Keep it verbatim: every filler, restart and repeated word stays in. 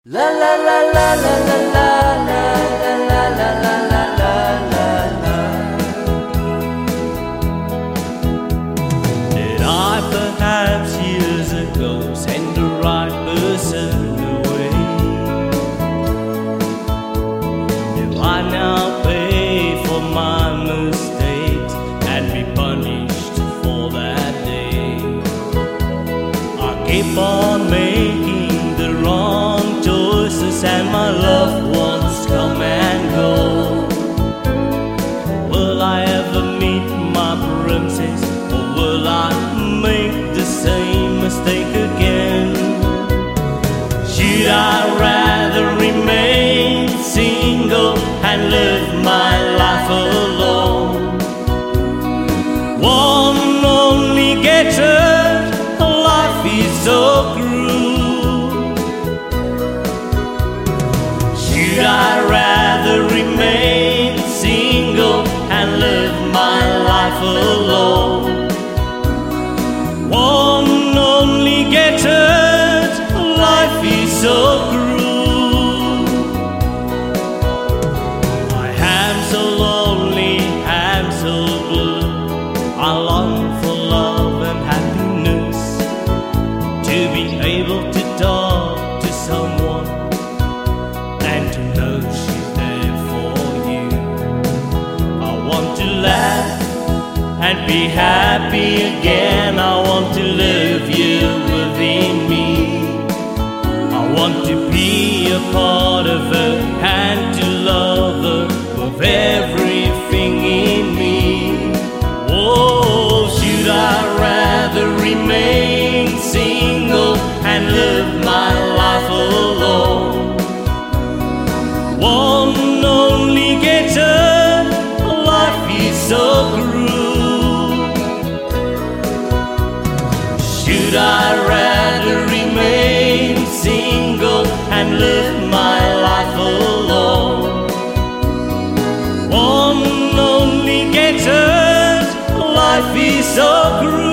La la la la la la la la la la la la la la. Did I perhaps years ago send the right person away? Do I now pay for my mistakes and be punished for that day? I keep on making the wrong choices and my loved ones come and go. Will I ever meet my princess, or will I make the same mistake again? Should I rather remain single and live my life alone? One only gets hurt, life is so cruel. Should I rather remain single and live my life alone? One only gets hurt, life is so cruel. I am so lonely, I'm so blue. I long for love and happiness, to be able to talk to someone and to know she's there for you. I want to laugh and be happy again. I want to love you within me. I want to be a part of her and to love her with everything in me. Oh, should I rather remain single and live my life alone? One only gets hurt, life is so cruel. Should I rather remain single and live my life alone? One only gets hurt, life is so cruel.